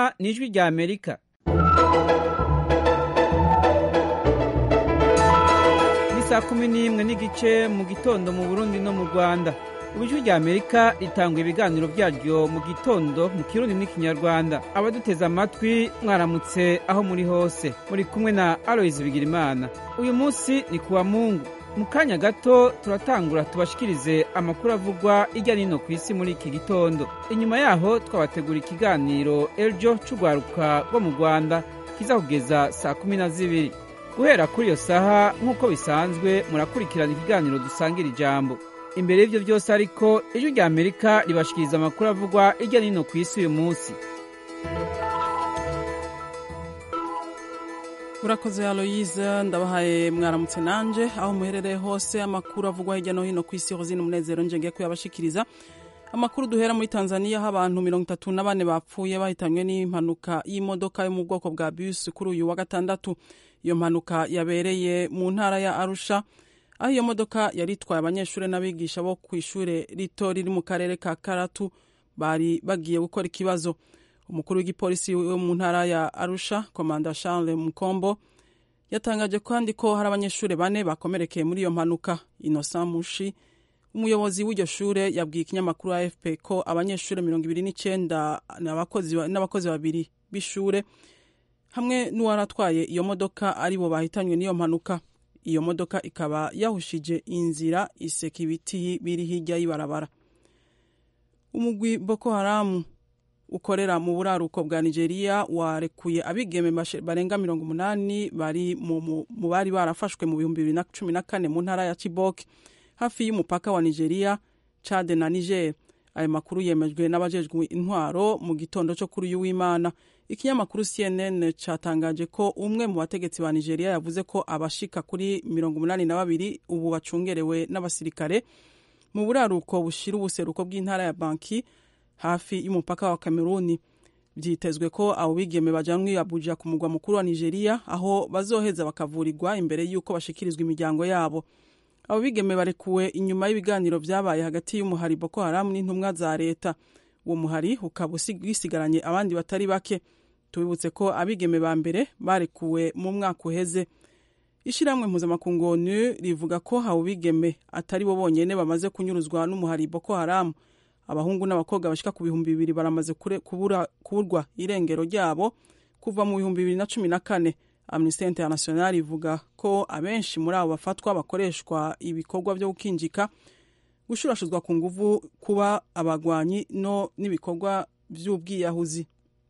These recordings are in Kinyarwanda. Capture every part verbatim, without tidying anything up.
mwumva ni ijwi rya Amerika. Ni saa kumi n'imwe n'igice mu gitondo mu Burundi no mu Rwanda. Ijwi rya Amerika ritanga ibiganiro byaryo mu gitondo mu Kirundi n'ikinyarwanda. Abaduteza amatwi mwaramutse aho muri hose. Muri kumwe na Aloys Bigirimana. Uyu munsi ni kuwa Mungu. Mu kanya gato turatangura tubashikirize amakuru avugwa irya nino ku isi muri iki gitondo. Inyuma yaho twabategura ikiganiro Eljo c'ugwaruka rwo mu Rwanda kiza kugeza saa kumi na zibiri. Guhera kuri iyo saha nk'uko bisanzwe murakurikirana ikiganiro dusangira ijambo. Imbere y'ivyo byose ariko ijwi rya Amerika ribashikiriza amakuru avugwa irya nino ku isi uyu munsi. Urakoze Aloyize, ndabahaye mwaramutse nanje aho muherereye hose. Amakuru avugwa hirya no hino ku isi Rosine Munezero nje ngiye kuyabashikiriza. Amakuru duhera muri Tanzania aho abantu mirongo itatu na bane bapfuye bahitanywe n'impanuka y'imodoka yo mu bwoko bwa bus kuri uyu wa gatandatu. Iyo mpanuka yabereye mu ntara ya Arusha, aho iyo modoka yari itwaye abanyeshuri n'abigisha bo ku ishure rito riri mu karere ka Karatu bari bagiye gukora ikibazo. Umukuru w'igipolisi wo mu ntara ya Arusha, Komanda Charles Mukombo, yatangaje kandi ko hari abanyeshuri bane bakomerekeye muri iyo mpanuka. Innocent Mushi, umuyobozi w'iryo shure, yabwiye ikinyamakuru A F P ko abanyeshuri mirongo ibiri n'icenda n'abakozi n'abakozi babiri b'ishure hamwe n'uwaratwaye iyo modoka ari bo bahitanywe n'iyo mpanuka. Iyo modoka ikaba yahushije inzira iseka ibiti biri hirya y'ibarabara. Umugwi Boko Haram ukorera mu buraruko bwa Nigeria warekuye abigeme barenga mirongo umunani bari mu bari barafashwe mu bihumbi bibiri na cumi na kane mu ntara ya Chibok hafi y'umupaka wa Nigeria, Chad na Niger. Ayo makuru yemejwe n'abajejwe intwaro mu gitondo cyo kuri uyu w'Imana. Ikinyamakuru C N N catangaje ko umwe mu bategetsi ba Nigeria yavuze ko abashika kuri mirongo umunani na babiri ubu bacungerewe n'abasirikare mu buraruko bushira ubuseruko bw'intara ya Banki hafi y'umupaka wa Cameroon. Byitezwe ko abo bigeme bajanwe Abuja ku mugwa mukuru wa Nigeria, aho bazoheza bakavurirwa imbere y'uko bashikirizwa imiryango yabo. Abo bigeme barekuwe inyuma y'ibiganiro vyabaye hagati y'umuhari Boko Haram n'intumwa za leta. Uwo muhari ukaba usigaranye abandi batari bake. Tubibutse ko abigeme ba mbere barekuwe mu mwaka uheze. Ishiramwe mpuzamakungu O N U rivuga ko abo bigeme atari bo bonyene bamaze kunyuruzwa n'umuhari Boko Haram. Abahungu n'abakobwa bashika ku bihumbi bibiri baramaze kubura kuburwa irengero ryabo kuva mu bihumbi bibiri na cumi na kane. Amnesty International ivuga ko abenshi muri abo bafatwa bakoreshwa ibikorwa byo gukinjika, gushurashuzwa ku nguvu, kuba abagwanyi no n'ibikorwa by'ubwiyahuzi.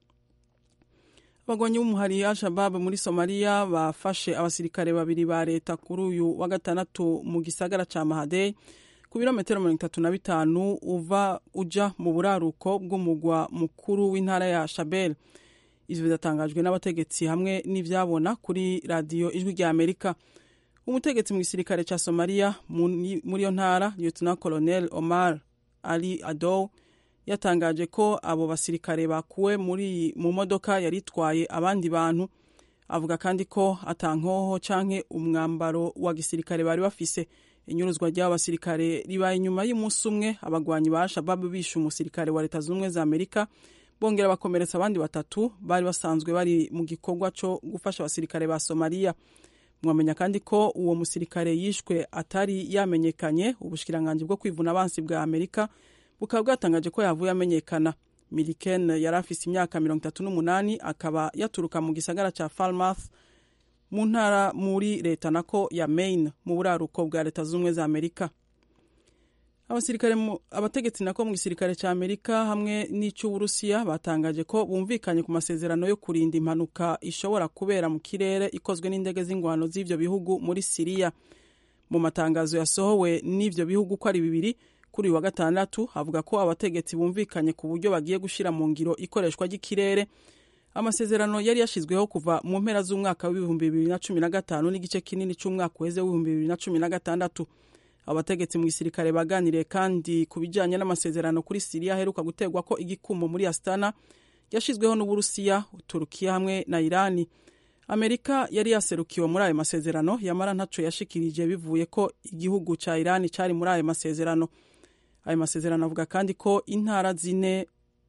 Abagwanyi b'umuhari Al-Shabaab muri Somalia bafashe abasirikare babiri ba leta kuri uyu wa gatandatu mu gisagara ca Mahadei ku birometero mirongo itatu na bitanu uva uja mu buraruko bw'umugwa mukuru w'intara ya Shabelle. Ivyo byatangajwe n'abategetsi hamwe n'ivyabona kuri radio Ijwi rya Amerika. Umutegetsi mu gisirikare ca Somalia muri yo ntara, Lieutenant Colonel Omar Ali Adow, yatangaje ko abo basirikare bakuwe muri mu modoka yaritwaye abandi bantu. Avuga kandi ko atankoho canke umwambaro wa gisirikare bari bafise. Inyuruzwa ry'abo basirikare ribaye inyuma y'umunsi umwe abagwanyi ba Al-Shabaab bishe umusirikare wa Leta Zunze Ubumwe za Amerika, bongera bakomeretsa abandi batatu bari basanzwe bari mu gikorwa cyo gufasha abasirikare ba Somalia. Mwamenya kandi ko uwo musirikare yishwe atari yamenyekanye. Ubushikiranganje bwo kwivuna abansi bwa Amerika bukaba bwatangaje ko yavuye amenyekana. Miliken yari afise imyaka mirongo itatu n'umunani, akaba yaturuka mu gisagara ca Falmouth mu ntara muri leta nako ya Maine mu buraruko bwa Leta Zunze Ubumwe za Amerika. Abasirikare abategetsi nako mu gisirikare ca Amerika hamwe n'ic'Uburusiya batangaje ko bumvikanye ku masezerano yo kurinda impanuka ishobora kubera mu kirere ikozwe n'indege z'ingwano z'ivyo bihugu muri Syria. Mu matangazo yasohowe n'ivyo bihugu ko ari bibiri kuri wa gatandatu, havuga ko abategetsi bumvikanye ku buryo bagiye gushira mu ngiro ikoreshwa ry'ikirere. Amasezerano yari yashizweho kuva mu mpera z'umwaka w'ibihumbi bibiri na cumi na gatanu n'igice kinini c'umwaka uheze w'ibihumbi bibiri na cumi na gatandatu. Abategetsi mu gisirikare baganiriye kandi ku bijanye n'amasezerano kuri Syria aheruka gutegwa ko igikumo muri Astana yashizweho n'Uburusiya, Turukiya hamwe na Irani. Amerika yari yaserukiwe muri ayo masezerano, yamara ntaco yashikirije bivuye ko igihugu ca Irani cari muri ayo masezerano. Ayo masezerano avuga kandi ko intara zine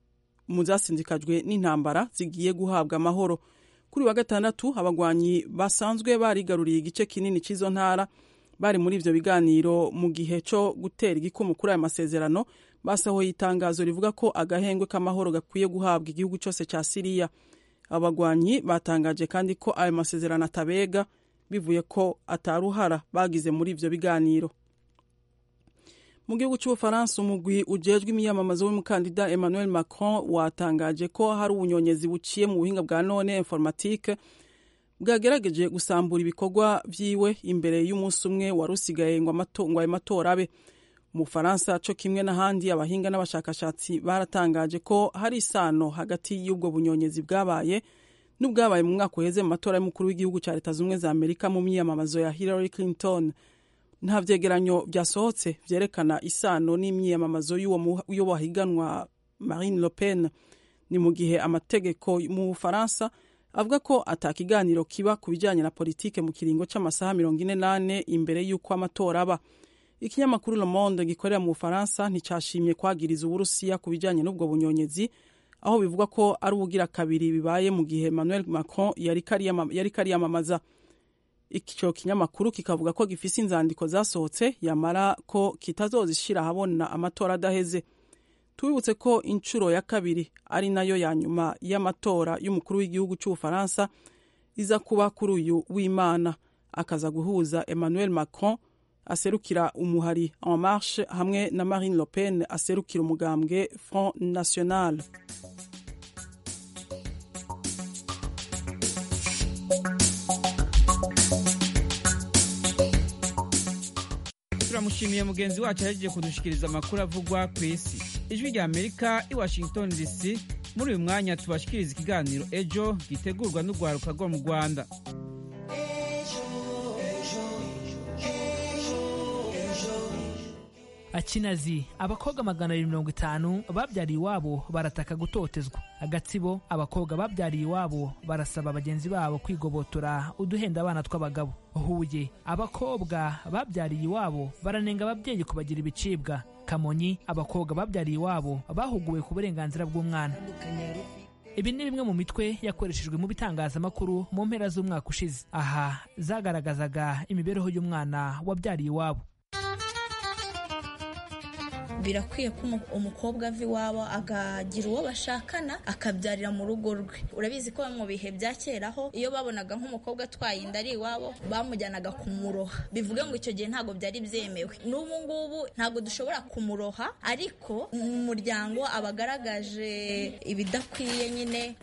mu zasindikajwe n'intambara zigiye guhabwa amahoro. Kuri wa gatandatu abagwanyi basanzwe barigaruriye igice kinini cy'izo ntara bari muri ivyo biganiro mu gihe cyo gutera igikumu kuri aya masezerano basahoye itangazo rivuga ko agahengwe k'amahoro gakwiye guhabwa igihugu cyose cya Siriya. Abagwanyi batangaje kandi ko ayo masezerano atabega bivuye ko ataruhara bagize muri ivyo biganiro. Mu gihugu cy'Ubufaransa umugwi ujejwe imiyamamazo w'umukandida Emmanuel Macron watangaje ko hari ubunyonyezi buciye mu buhinga bwa none informatique bwagerageje gusambura ibikorwa vyiwe imbere y'umunsi umwe warusigaye ngo amatongo ayo matora abe. Mu Faransa cyo kimwe n'ahandi abahinga n'abashakashatsi baratangaje ko hari isano hagati y'ubwo bunyonyezi bwabaye n'ubwabaye mu mwaka uheze mu matora y'umukuru w'igihugu cya Leta Zunze za Amerika mu myiyamamazo ya Hillary Clinton. Nta vyegeranyo byasohotse vyerekana isano n'imyiyamamazo y'uwo bahiganwa Marine Le Pen. Ni mu gihe amategeko mu Faransa avuga ko atakiganiro kiba ku bijyanye na politike mu kiringo cy'amasaha mirongo ine nane imbere y'uko amatora aba. Ikinyamakuru Le Monde gikorera mu Faransa nticashimye kwagiriza Uburusiya ku bijyanye n'ubwo bunyonyezi, aho bivuga ko ari ubugira kabiri bibaye mu gihe Emmanuel Macron yari kariyamamaza. Ico kinyamakuru kikavuga ko gifise inzandiko zasohotse yamara ko kitazozishira habona amatora adaheze. Tubibutse ko incuro ya kabiri ari nayo ya nyuma y'amatora y'umukuru w'igihugu cy'Ubufaransa iza kuba kuri uyu w'Imana, akaza guhuza Emmanuel Macron aserukira umuhari En Marche hamwe na Marine Le Pen aserukira umugambwe Front National. Turamushimiye mugenzi wacu yaje kudushikiriza amakuru avugwa ku isi. Ijwi rya Amerika i Washington D C. Muri uyu mwanya tubashikiriza ikiganiro Ejo gitegurwa n'ugwaruka rwo mu Rwanda. Akinazi abakobwa magana abiri mirongo itanu babyariye iwabo barataka gutotezwa. Agatsibo abakobwa babyariye iwabo barasaba bagenzi babo kwigobotora uduhenda abana tw'abagabo. Huye abakobwa babyariye iwabo baranenga ababyeyi kubagira ibicibwa. Kamonyi abakobwa babyariye iwabo bahuguwe ku burenganzira bw'umwana. Ibi ni bimwe mu mitwe yakoreshejwe mu bitangazamakuru mu mpera z'umwaka ushize. Aha zagaragazaga imibereho y'umwana wabyariye iwabo. Birakwiye ko umukobwa ava iwabo akagira uwo bashakana akabyarira mu rugo rwe. Urabizi ko mu bihe bya keraho iyo babonaga nk'umukobwa atwaye inda ari iwabo bamujyanaga kumuroha. Bivuge ngo icyo gihe ntago byari byemewe. N'ubu ngubu ntago dushobora kumuroha, ariko mu muryango abagaragaje ibidakwiye nyine.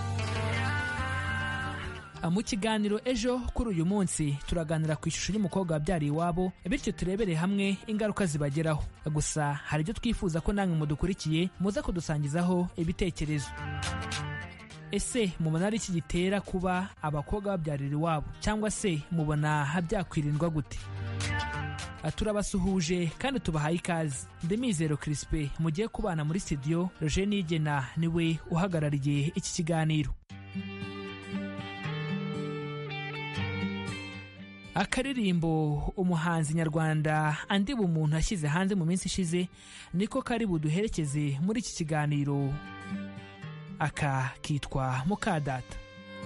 Mu kiganiro Ejo kuri uyu munsi turaganira ku ishusho y'umukobwa wabyariye iwabo, bityo turebere hamwe ingaruka zibageraho. Gusa hari ibyo twifuza ko namwe mudukurikiye muza kudusangizaho ibitekerezo. Ese mubona ari iki gitera kuba abakobwa babyarira iwabo, cyangwa se mubona byakwirindwa gute? Turabasuhuje kandi tubahaye ikaze. Ndemizero Crispin mugiye kubana muri studio. Roger Nigena niwe uhagarariye iki kiganiro. Akaririmbo umuhanzi nyarwanda Andi Bumuntu ashyize hanze mu minsi ishize niko kari buduherekeze muri iki kiganiro. Aka kitwa Mukadata.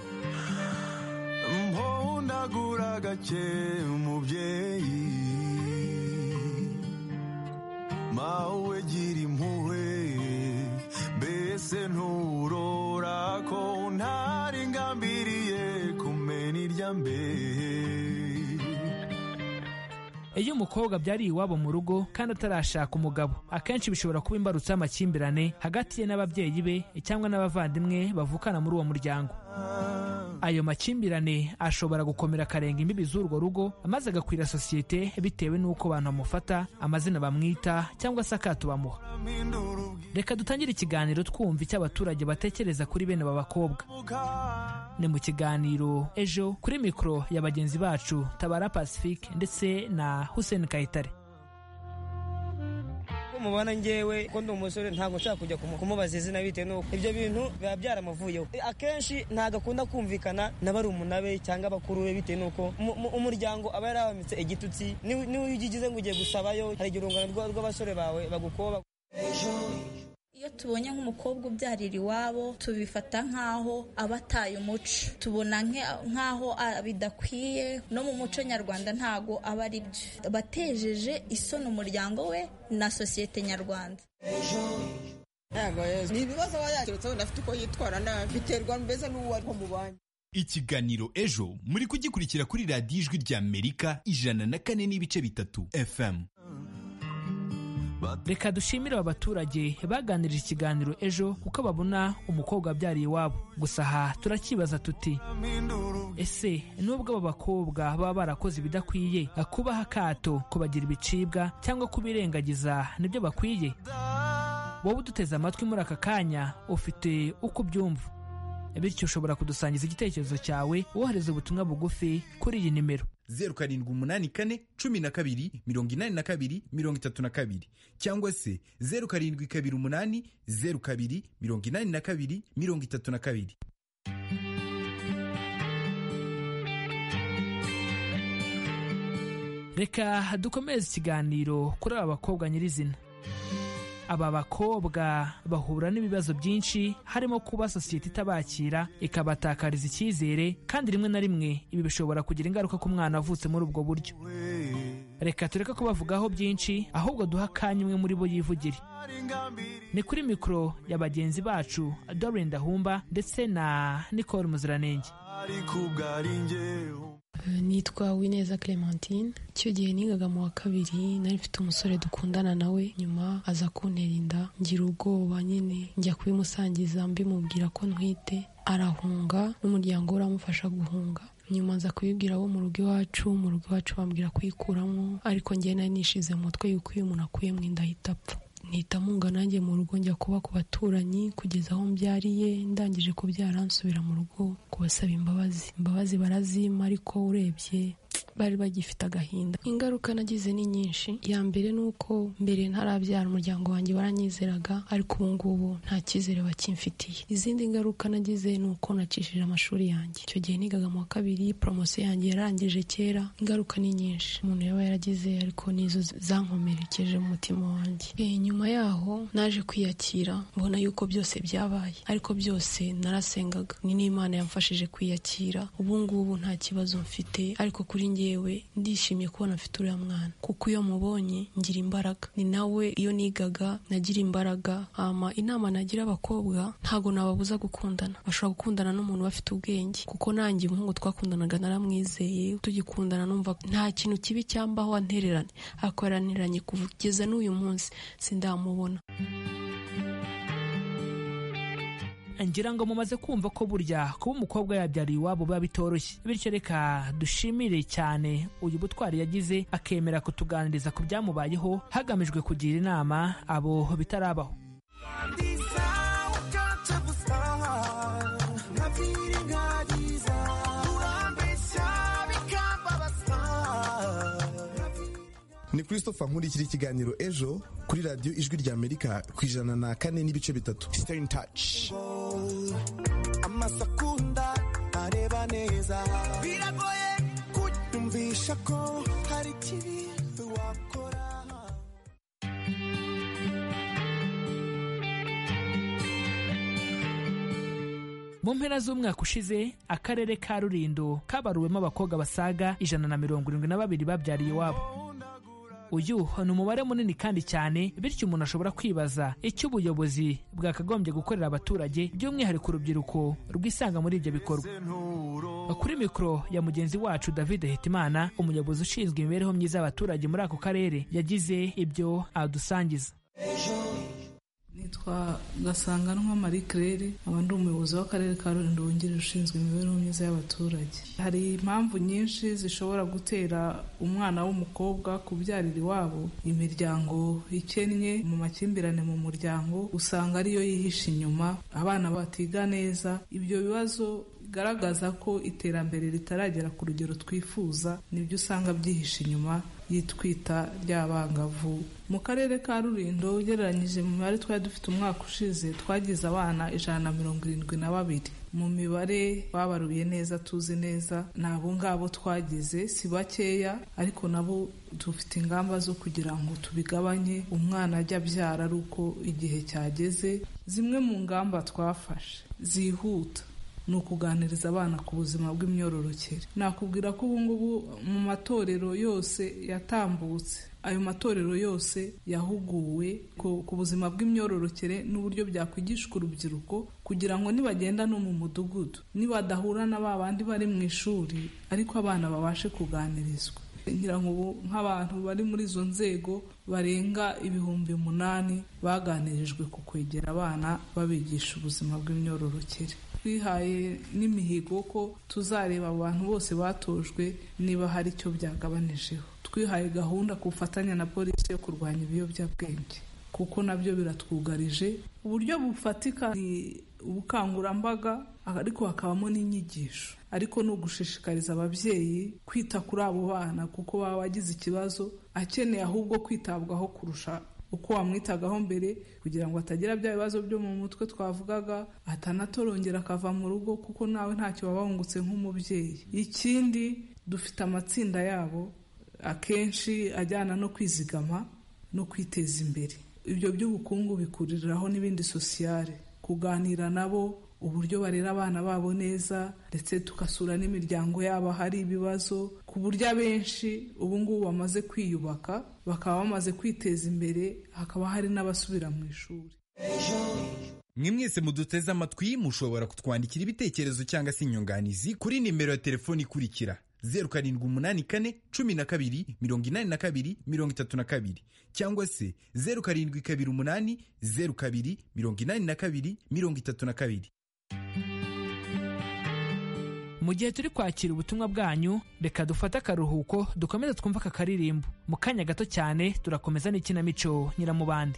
Mpondagura gake umubyeyi mawe gira impuhwe mbese nturora ko ntari ngambiriye kumena irya mbere. Iyo umukobwa byari iwabo mu rugo kandi atarashaka umugabo, akenshi bishobora kuba imbarutso y'amakimbirane hagati ye n'ababyeyi be cyangwa n'abavandimwe bavukana muri uwo muryango. Ayo makimbirane ashobora gukomera akarenga imbibi z'urwo rugo maze agakwira sosiyete bitewe n'uko abantu bamufata, amazina bamwita cyangwa se akato bamuha. Reka dutangire ikiganiro twumva icyo abaturage batekereza kuri bene aba bakobwa. Ni mu kiganiro Ejo kuri mikoro ya bagenzi bacu Tabara Pacifique ndetse na Hussein Kayitare. Mubana ngewe ko ndi umusore ntago nshaka kujya kumubaza izina bitewe n'uko ibyo bintu biba byaramuvuyeho. Akenshi ntago akunda kumvikana na bari umunabe cyangwa abakuru be bitewe n'uko umuryango aba yarabamitse igitutsi. Niwe ugigize ngo ugiye gusabayo hari igirungano rw'abasore bawe bagukoba. Iyo tubonye nk'umukobwa ubyarira iwabo tubifata nk'aho aba ataye umuco, tubona nk'aho bidakwiye. No mu muco nyarwanda ntago aba ari byo, batejeje isoni umuryango we na sosiyete nyarwanda. ni ibibazo aba yakirutseho ndafite uko yitwara nabi, biterwa mbese n'uwo ari mu banki. Ikiganiro Ejo muri kugikurikira kuri radiyo Ijwi ry'Amerika ijana na kane n'ibice bitatu F M. Reka dushimire aba baturage baganirije ikiganiro Ejo kuko babona umukobwa wabyariye iwabo. Gusa aha turakibaza tuti, ese nubwo aba bakobwa baba barakoze ibidakwiye, kubaha akato, kubagira ibicibwa cyangwa kubirengagiza nibyo bakwiye? Wowe uduteze amatwi muri aka kanya ufite uko ubyumva, bityo ushobora kudusangiza igitekerezo cyawe wohereza ubutumwa bugufi kuri iyi nimero zeru karindwi umunani kane cumi na kabiri mirongo inani na kabiri mirongo itatu na kabiri cyangwa se zeru karindwi kabiri umunani zeru kabiri mirongo inani na kabiri mirongo itatu na kabiri. Reka dukomeze ikiganiro kuri aba bakobwa nyirizina. Aba bakobwa bahura n'ibibazo byinshi, harimo kuba sosiyete itabakira ikabatakariza icyizere, kandi rimwe na rimwe ibi bishobora kugira ingaruka ku mwana avutse muri ubwo buryo. Reka tureke kubavugaho byinshi, ahubwo duha akanya umwe muri bo yivugire. Ni kuri mikoro ya bagenzi bacu Doreen Dahumba ndetse na Nicole Muziranenge. Nitwa Wineza Clementine. Icyo gihe nigaga mu wa kabiri nari mfite umusore dukundana nawe, nyuma aza kuntera inda, ngira ubwoba nyine njya kubimusangiza mbimubwira ko ntwite, arahunga n'umuryango uramufasha guhunga. Nyuma nza kubibwira abo mu rugo iwacu, mu rugo iwacu bambwira kuyikuramo, ariko njye nari nishize mu mutwe yuko iyo umuntu akuye mu inda ahita apfa. Nita munga nanjye mu rugo njya kuba ku baturanyi kugeza aho mbyariye. Ndangije kubyara nsubira mu rugo kubasaba imbabazi, imbabazi barazima, ariko urebye bari bagifite agahinda. Ingaruka nagize ni nyinshi. Ya mbere nuko mbere ntarabyara umuryango wanjye baranyizeraga, ariko ubu ngubu nta cyizere bakimfitiye. Izindi ngaruka nagize nuko nacishije amashuri yanjye. Icyo gihe nigaga mu wa kabiri, promosiyo yanjye yarangije kera. Ingaruka ni nyinshi umuntu yaba yaragize, ariko nizo zankomerekeje mu mutima wanjye. E, nyuma yaho naje kwiyakira, mbona yuko byose byabaye, ariko byose narasengaga. Ni n'Imana yamfashije kwiyakira. Ubu ngubu nta kibazo mfite, ariko kuri njyewe ndishimye kubona mfite uriya mwana, kuko iyo mubonye ngira imbaraga. Ni nawe iyo nigaga nagira imbaraga. Ama inama nagira abakobwa, ntago nababuza gukundana. Bashobora gukundana n'umuntu bafite ubwenge, kuko nanjye umuhungu twakundanaga naramwizeye, tugikundana numva nta kintu kibi cyambaho antererane, ariko yarantereranye kugeza n'uyu munsi sindamubona. Ngira ngo mumaze kumva ko burya kuba umukobwa yabyariye iwabo biba bitoroshye, bityo reka dushimire cyane uyu butwari yagize akemera kutuganiriza ku byamubayeho hagamijwe kugira inama abo bitarabaho. Ni Christopher nkurikira ikiganiro Ejo kuri radiyo Ijwi ry'Amerika ku ijana na kane n'ibice bitatu. Stay in touch. Amasakunda areba neza, biragoye kutumvisha ko hari kibi wakora. Mu mpera z'umwaka ushize, akarere ka Rulindo kabaruwemo abakobwa basaga ijana na mirongo irindwi na babiri babyariye iwabo. Uyu ni umubare munini kandi cyane, bityo umuntu ashobora kwibaza icyo ubuyobozi bwakagombye gukorera abaturage, by'umwihariko urubyiruko rwisanga muri ibyo bikorwa. Kuri mikoro ya mugenzi wacu David Hitimana, umuyobozi ushinzwe imibereho myiza y'abaturage muri ako karere, yagize ibyo adusangiza. Nitwa Gasanganwa Marie Claire, aba ndi umuyobozi w'akarere ka Rulindo wungirije ushinzwe imibereho myiza y'abaturage. Hari impamvu nyinshi zishobora gutera umwana w'umukobwa kubyarira iwabo. Imiryango ikennye, mu makimbirane mu muryango usanga ariyo yihisha inyuma, abana batiga neza. Ibyo bibazo bigaragaza ko iterambere ritaragera ku rugero twifuza, nibyo usanga byihisha inyuma y'itwita ry'abangavu. Mu karere ka Rulindo ugereranyije mu mibare twari dufite umwaka ushize twagize abana ijana na mirongo irindwi na babiri. Mu mibare babaruye neza tuzi neza nabo ngabo twagize si bakeya, ariko nabo dufite ingamba zo kugira ngo tubigabanye, umwana ajya abyara ari uko igihe cyageze. Zimwe mu ngamba twafashe zihuta ni ukuganiriza abana ku buzima bw'imyororokere. Nakubwira ko ubu ngubu mu matorero yose yatambutse, ayo matorero yose yahuguwe ku buzima bw'imyororokere n'uburyo byakwigishwa urubyiruko kugira ngo nibagenda no mu mudugudu, nibadahura na ba bandi bari mu ishuri, ariko abana babashe kuganirizwa. Ngira ngo ubu nk'abantu bari muri izo nzego barenga ibihumbi umunani baganirijwe ku kwegera abana babigisha ubuzima bw'imyororokere. Twihaye n'imihigo ko tuzareba abantu bose batojwe niba hari icyo byagabanyijeho. Twihaye gahunda ku bufatanye na polisi yo kurwanya ibiyobyabwenge kuko nabyo biratwugarije. Uburyo bufatika ni ubukangurambaga, ariko hakabamo n'inyigisho, ariko ni ugushishikariza ababyeyi kwita kuri abo bana kuko baba bagize ikibazo akeneye ahubwo kwitabwaho kurusha uko wamwitagaho mbere, kugira ngo atagira bya bibazo byo mu mutwe twavugaga, atanatorongera akava mu rugo kuko nawe ntacyo waba wungutse nk'umubyeyi. Ikindi dufite amatsinda yabo akenshi ajyana no kwizigama no kwiteza imbere. Ibyo by'ubukungu bikuriraho n'ibindi sosiyale, kuganira nabo uburyo barera abana babo neza, ndetse tugasura n'imiryango yabo hari ibibazo, ku buryo abenshi ubu ngubu bamaze kwiyubaka bakaba bamaze kwiteza imbere, hakaba hari n'abasubira mu ishuri. Mwe mwese muduteze amatwi mushobora kutwandikira ibitekerezo cyangwa se inyunganizi kuri nimero ya telefoni ikurikira zeru karindwi umunani kane cumi na kabiri mirongo inani na kabiri mirongo itatu na kabiri cyangwa se zeru karindwi kabiri umunani zeru kabiri mirongo inani na kabiri mirongo itatu na kabiri. Mu gihe turi kwakira ubutumwa bwanyu, reka dufate akaruhuko dukomeze twumva aka karirimbo. Mu kanya gato cyane turakomeza n'ikinamico Nyiramubande.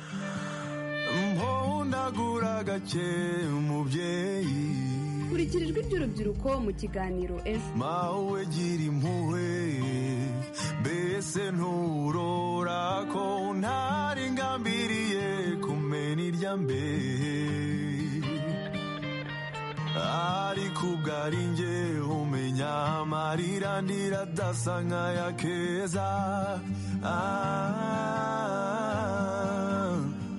Mpondagura gake umubyeyi, kurikira ijwi ry'urubyiruko mu kiganiro ejo. Mawe gira impuhwe, mbese nturora ko ntari ngambiriye kumena irya mbere, ariko ubwari nge umenya amarira ndira adasa nk'aya keza. Ah,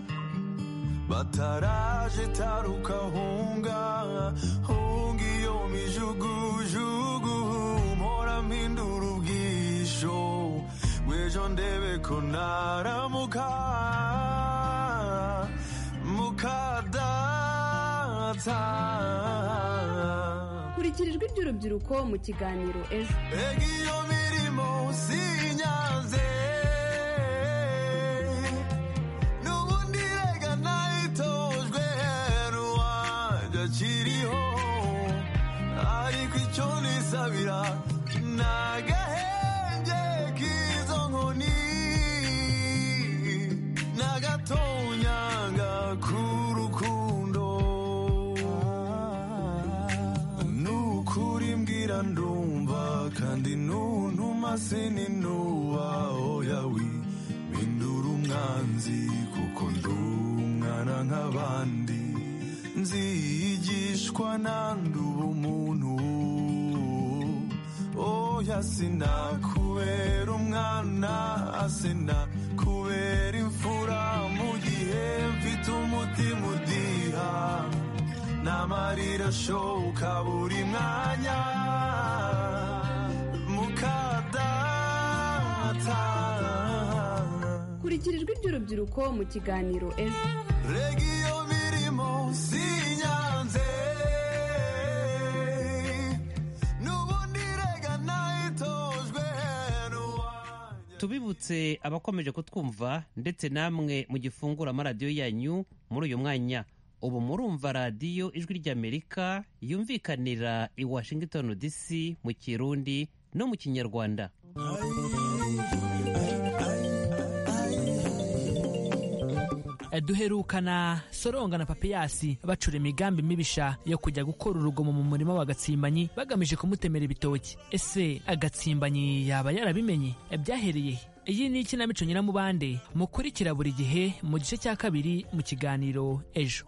bataraje taruka hunga hunga iyo mijugujugu, mpora mpindura ubwisho bw'ejo ndebe ko naramuka mukadata. Kurikira ijwi ry'urubyiruko mu kiganiro ejo. Ega iyo mirimo sinyanze, n'ubundi rega nayitojwe n'uwajya akiriho, ariko icyo nisabira n'agahenge k'izo nkoni, n'agatonyanga k'urukundo. N'ukuri mbwira ndumva kandi nuntuma sininuba, oya wimpindura umwanzi kuko ndi umwana nk'abandi, nzigishwa nandi ubumuntu. Oya sinakubera umwana, sinakubera imfura mu gihe mfite umutima udiha, n'amarira ashoka buri mwanya mukadata. Kurikira ijwi ry'urubyiruko mu kiganiro ejo. Rega iyo mirimo sinyanze, n'ubundi rega nayitojwe n'uwajya. Tubibutse abakomeje kutwumva ndetse namwe mu gifungura amaradiyo yanyu muri uyu mwanya. Ubu murumva radiyo ijwi ry'Amerika yumvikanira i Washington D C mu Kirundi no mu Kinyarwanda. duherukana Soronga na Papiyasi bacura imigambi mibisha yo kujya gukora urugomo mu murima wa Gatsimbanyi bagamije kumutemera ibitoki. Ese Agatsimbanyi yaba yarabimenye? Byahereye iyi ni ikinamico Nyiramubande mukurikira buri gihe mu gice cya kabiri mu kiganiro Ejo.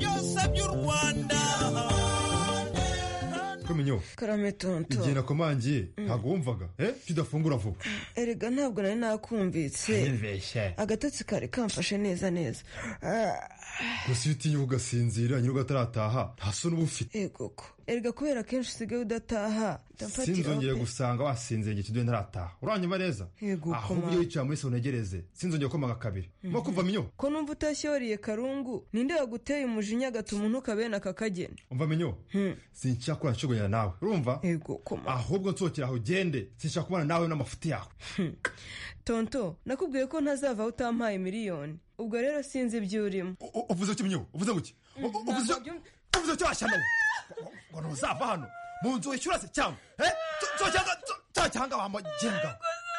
Kumenyo karame tonto igihe nakomangiye ntabwo wumvaga eh tudafungura vuba. Erega ntabwo nari nakumvitse agatotsi kare kamfashe neza neza gusa iyo utinya ugasinzira nyir'uko atarataha nta soni uba ufite. Ego ko erega kubera kenshi usigaye udataha sinzongeye gusanga wasinzira igihe tuduye ntarataha uranyuma neza ahubwo iyo wicaye muri sauna unegereze sinzongeye komanga kabiri mo kuva minyo ko numva utashyoriye Karungu ninde waguteye umujinya gatuma umuntu kabena kakagena umva minyo sinshaka kubana nshogonyana nawe urumva ego koma ahubwo nsokera aho ugende sinshaka kubana nawe n'amafuti yawe. Tonto nakubwiye ko ntazava utampaye miliyoni ubwo rero sinzi ibyo urimo. Uvuze iki minyo uvuze guki uvuze uvuze cyo ashana ngo ntuzava hano mu nzu wishyura se cyangwa eh cyo cyangwa cyo cyangwa bamagenga.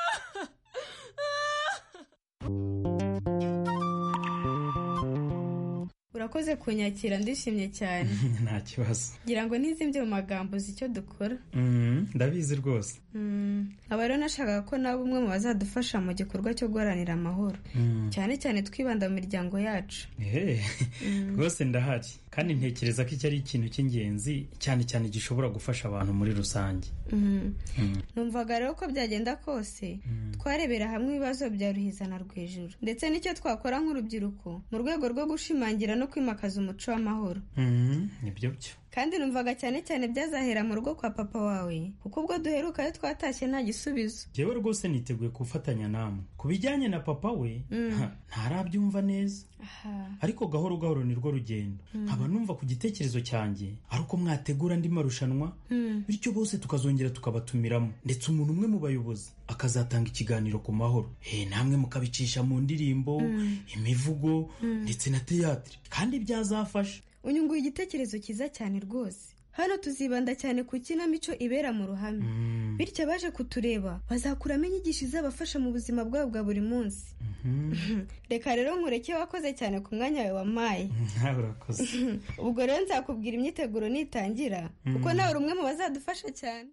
urakoze kunyakira ndishimye cyane. Nta kibazo. Ngira ngo nizimye mu magambo zicyo dukora. Mm, ndabizi rwose. Mm, aba rero nashakaga ko nabo umwe mu bazadufasha mu gikorwa cyo guharanira amahoro. Mm. Cyane cyane twibanda mu miryango yacu. Eh. Mm. Rwose ndahari. Kandi ntekereza ko iki ari ikintu cy'ingenzi cyane cyane gishobora gufasha abantu muri rusange. Mm. Mm. Numvaga rero ko byagenda kose mm. twarebera hamwe ibibazo bya Ruhizana Rwejuru ndetse n'icyo twakora nk'urubyiruko mu rwego rwo gushimangira no kwimakaza umuco w'amahoro. Mm. Nibyo byo. Kandi numvaga cyane cyane byazahera mu rugo kwa papa wawe kuko ubwo duheruka yo twatashye nta gisubizo. Jewe rwose niteguye gufatanya namwe kubijyanye na papa we mm. ntarabyumva neza. Aha. Ariko gahoro gahoro nirwo rugendo. Mm. Nkaba numva ku gitekerezo cyanjye ari uko mwategura andi marushanwa mm. bityo bose tukazongera tukabatumiramo ndetse umuntu umwe mu bayobozi akazatanga ikiganiro ku mahoro. Eh namwe mukabicisha mu ndirimbo mm. imivugo mm. ndetse na théâtre kandi byazafasha. Unyunguye igitekerezo cyiza cyane rwose. Hano tuzibanda cyane ku kinamico ibera mu ruhame. Mm. Bityo baje kutureba bazakuramo inyigisho izabafasha mu buzima bwabo bwa buri munsi. Mm-hmm. Reka rero nkureke wakoze cyane ku mwanya wawe wamaye. Nawe urakoze. Ubwo rero nzakubwira imyiteguro nitangira mm. kuko nawe rumwe mu bazadufasha cyane.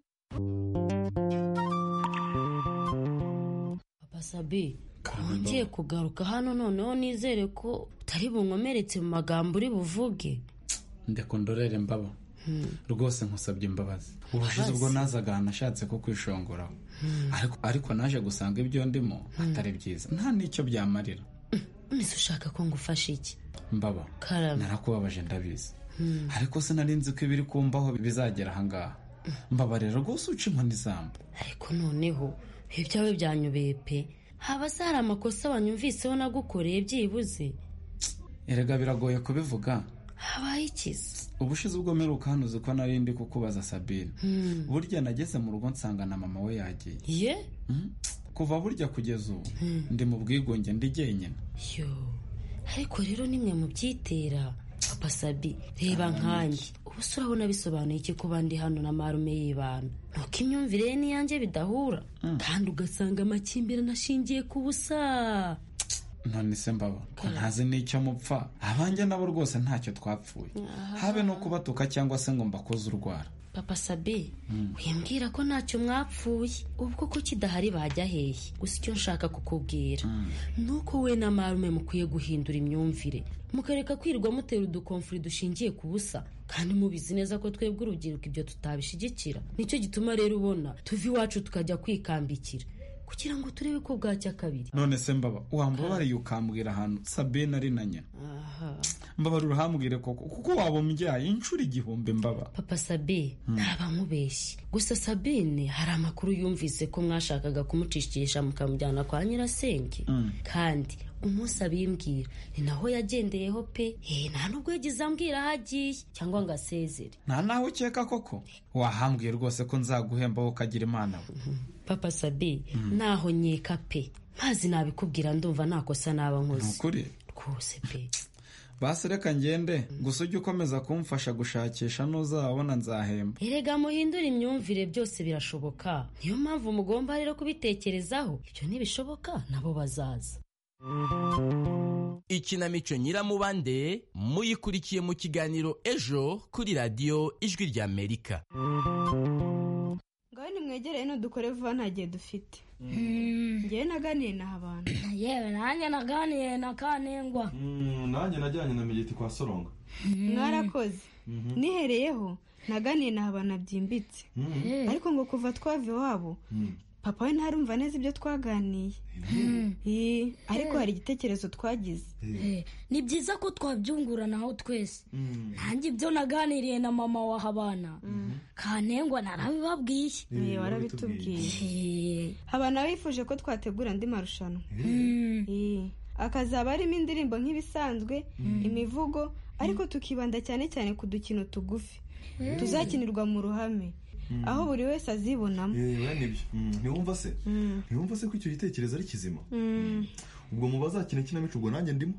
Papa Sabi, ngiye kugaruka hano noneho nizere ko utari bunkomeretse mu magambo uri buvuge. Ndekondorere mbaba. Hmm. Rwose nkusabye imbabazi. Ubushize ubwo nazaga nashatse ko kwishongoraho. Hmm. Ariko ariko naje gusanga ibyo ndimo hmm. atari byiza. Nta nicyo byamarira. Nise ushaka ko ngufasha iki? Mbaba. Karame. Narakubabaje ndabizi. Hmm. Ariko sinarinzi ko ibiri kumbaho bizagera ahangaha. Hmm. Mbaba rero rwose uca inkoni zamba. Ariko noneho ibyawe byanyobeye pe. Haba sara amakosa wanyumviseho nagukoreye byibuze. Erega biragoye kubivuga. Habaye ikiza. Ubushize ubwo meruka hano uzi ko nari ndi kukubaza Sabine. Hmm. Burya nageze mu rugo nsanga na mama we yagiye. Ye? Hmm? Kuva burya kugeza ubu hmm. ndi mu bwigunge ndi jyenyine. Yo. Ariko rero nimwe mu byitera Papa Sabi reba nkanjye. Ubusura urabona bisobanuye iki kuba ndi hano na marume y'ibana. Nuko imyumvire ni yanjye bidahura. Hmm. Kandi ugasanga amakimbirane ashingiye ku busa. None se mbaba ko ntazi n'icyo mupfa abanjye nabo rwose ntacyo twapfuye habe no kubatuka cyangwa se ngo mbakoze urwara. Papa Sabi mm. wimbwira ko ntacyo mwapfuye ubwo ko kidahari bajya hehe gusa icyo nshaka kukubwira mm. nuko we na marume mukwiye guhindura imyumvire mukareka kwirwa mutera udukomfuri dushingiye ku busa kandi mubizi neza ko twebwe urubyiruko ibyo tutabishigikira nicyo gituma rero ubona tuvi iwacu tukajya kwikambikira kugira ngo turebe ko bwacya kabiri. None se mbaba wambabariye ukambwira ahantu Sabine ari na nyina. Aha. Mbaba ruhambwire koko kuko wabo mbyaye inshuro igihumbi mbaba. Papa Sabi hmm. naba mubeshyi. Gusa Sabine hari amakuru yumvise ko mwashakaga kumucishikisha mukamujyana kwa nyirasenge. Hmm. Kandi umunsi abimbwira ni naho yagendeyeho pe eh nta nubwo yagize ambwira hagiye cyangwa ngo asezere. Nta naho ukeka koko wahambwiye rwose ko nzaguhemba ukagira imana we. Papa Sabi mm. naho nyeka pe mazi nabikubwira ndumva nakosa naba nkoze. Nukuri rwose pe basi reka ngende mm. gusa ujye ukomeza kumfasha gushakisha n'uzabona nzahemba. Erega muhindura imyumvire byose birashoboka niyo mpamvu mugomba rero kubitekerezaho ibyo nibishoboka nabo bazaza. ikinamico Nyiramubande muyikurikiye mu kiganiro ejo kuri radiyo ijwi ry'Amerika. ngaho nimwegereye n'udukore vuba nta gihe dufite. ngewe naganiye n'aha abantu. yewe nanjye naganiye na Kanengwa. nanjye najyanye na Migeti kwa Soronga. mwarakoze. nihereyeho naganiye n'aha abantu byimbitse. ariko ngo kuva twava iwabo papa we ntarumva neza ibyo twaganiye. ariko hari igitekerezo twagize. ni byiza ko twabyunguranaho twese. nanjye ibyo naganiriye na mama wa Habana Kanengwa narabibabwiye. warabitubwiye. Habana wifuje ko twategura andi marushanwa. akazaba arimo indirimbo nk'ibisanzwe, imivugo, ariko tukibanda cyane cyane ku dukino tugufi tuzakinirwa mu ruhame, aho buri wese azibonamo. yewe nibyo. ntiwumva se ntiwumva se ko icyo gitekerezo ari kizima? ubwo mu bazakina ikinamico ubwo nanjye ndimo.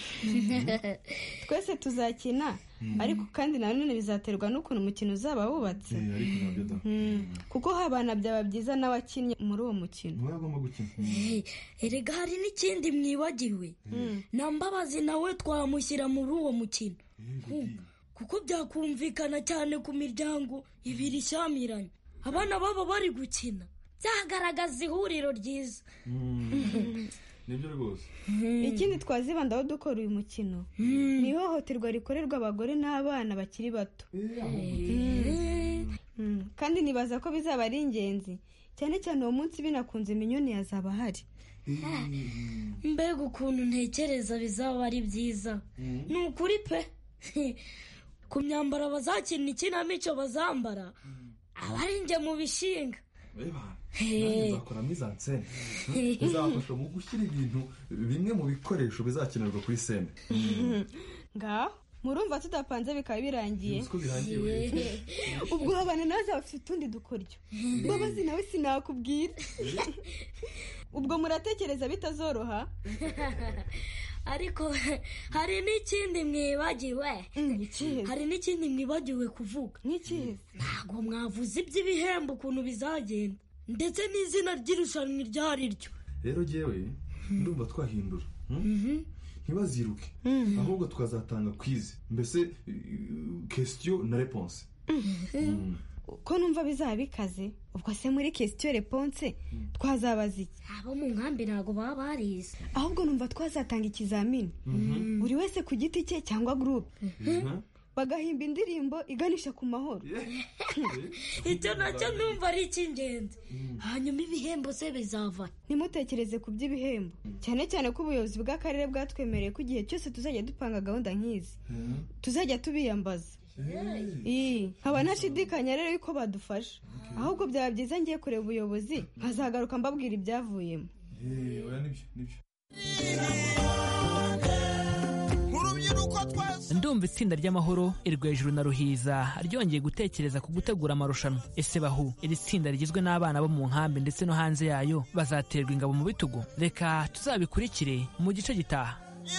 twese tuzakina, ariko kandi nanone bizaterwa n'ukuntu umukino uzaba wubatse. kuko Habana byaba byiza n'abakinnye muri uwo mukino. erega hari n'ikindi mwibagiwe. na Mbabazi nawe twamushyira muri uwo mukino, kuko byakumvikana cyane ku miryango ibiri ishyamiranye. abana baba bari gukina byagaragaza ihuriro ryiza. nibyo rwose. ikindi twazibandaho dukora uyu mukino ni ihohoterwa rikorerwa abagore n'abana bakiri bato. kandi nibaza ko bizaba ari ingenzi, cyane cyane uwo munsi binakunze Minyoni yazaba ahari. mbega ukuntu ntekereza bizaba ari byiza. ni ukuri pe. ku myambaro bazakina ikinamico bazambara aba ari njye mu bishinga. nzakora mizansene bizafasha mu gushyira ibintu bimwe mu bikoresho bizakenerwa kuri sene. ngaho murumva tudapanze bikaba birangiye. ubwo Habana nawe azaba afite utundi dukoryo. Mbabazi nawe sinakubwira. ubwo muratekereza bitazoroha? ariko hari n'ikindi mwibagiwe. hari n'ikindi mwibagiwe kuvuga. ntabwo mwavuze iby'ibihembo ukuntu bizagenda, ndetse n'izina ry'irushanwa iryo ari ryo. rero jyewe ndumva twahindura, ntibaziruke, ahubwo twazatanga kwizi, mbese question na réponse. ko numva bizaba bikaze. ubwo se muri question réponse twazabaza iki? abo mu nkambi ntabwo baba barize. ahubwo numva twazatanga ikizamini, buri wese ku giti cye cyangwa groupe, bagahimba indirimbo iganisha ku mahoro. icyo nacyo numva ari icy'ingenzi. hanyuma ibihembo se bizava. ntimutekereze ku by'ibihembo, cyane cyane ko ubuyobozi bw'akarere bwatwemereye ko igihe cyose tuzajya dupanga gahunda nk'izi tuzajya tubiyambaza. nkaba ntashidikanya rero yuko badufasha. ahubwo byaba byiza ngiye kureba ubuyobozi nkazagaruka mbabwira ibyavuyemo. ndumva itsinda ry'amahoro irwejuru na ruhiza ryongeye gutekereza ku gutegura amarushanwa. ese bahu iri tsinda rigizwe n'abana bo mu nkambi ndetse no hanze yayo bazaterwa ingabo mu bitugu? reka tuzabikurikire mu gice gitaha.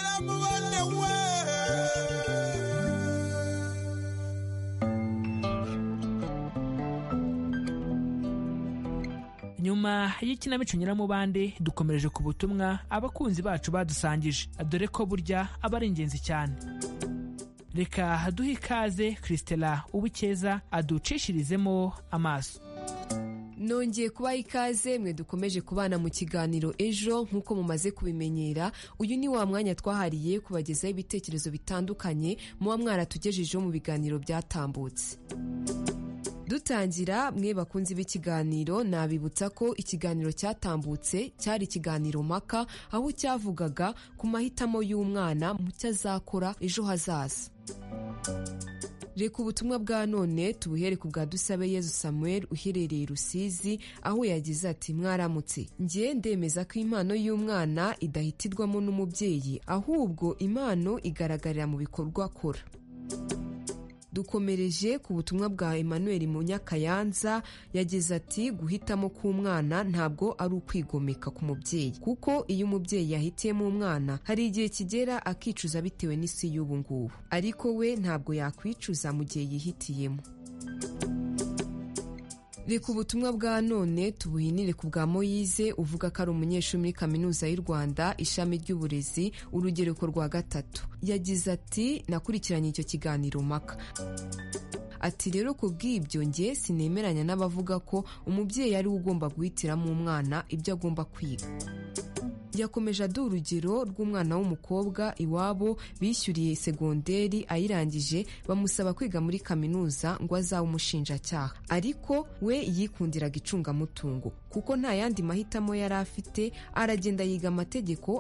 nyuma y'ikinamico Nyiramubande dukomereje ku butumwa abakunzi bacu badusangije, dore ko burya aba ari ingenzi cyane. reka duhe ikaze Christela Ubukeza aducishirizemo amaso. nongeye kubaha ikaze mwe dukomeje kubana mu kiganiro ejo. nk'uko mumaze kubimenyera, uyu ni wa mwanya twahariye kubagezaho ibitekerezo bitandukanye muba mwaratugejejeho mu biganiro byatambutse. dutangira, mwe bakunzi b'ikiganiro, nabibutsa ko ikiganiro cyatambutse cyari ikiganiro mpaka, aho cyavugaga ku mahitamo y'umwana mu cyo azakora ejo hazaza. reka ubutumwa bwa none tubuhere ku bwa Dusabeyezu Samuel uherereye Rusizi, aho yagize ati mwaramutse, njye ndemeza ko impano y'umwana idahitirwamo n'umubyeyi, ahubwo impano igaragarira mu bikorwa akora. dukomereje ku butumwa bwa Emmanuel Munyakayanza, yagize ati guhitamo k'umwana ntabwo ari ukwigomeka ku mubyeyi, kuko iyo umubyeyi yahitiyemo umwana hari igihe kigera akicuza bitewe n'isi y'ubu ngubu, ariko we ntabwo yakwicuza mu gihe yihitiyemo. reka ubutumwa bwa none tubuhinire ku bwa Moyize uvuga ko ari umunyeshuri muri kaminuza y'u Rwanda ishami ry'uburezi urugereko rwa gatatu. Yagize ati nakurikiranye icyo kiganiro mpaka. Ati rero ku bw'ibyo nge sinemeranya n'abavuga ko umubyeyi ari we ugomba guhitiramo umwana ibyo agomba kwiga. Yakomeje aduha urugero rw'umwana w'umukobwa iwabo bishyuriye segonderi ayirangije bamusaba kwiga muri kaminuza ngo azabe umushinjacyaha, ariko we yikundiraga icungamutungo kuko nta yandi mahitamo yari afite, aragenda yiga amategeko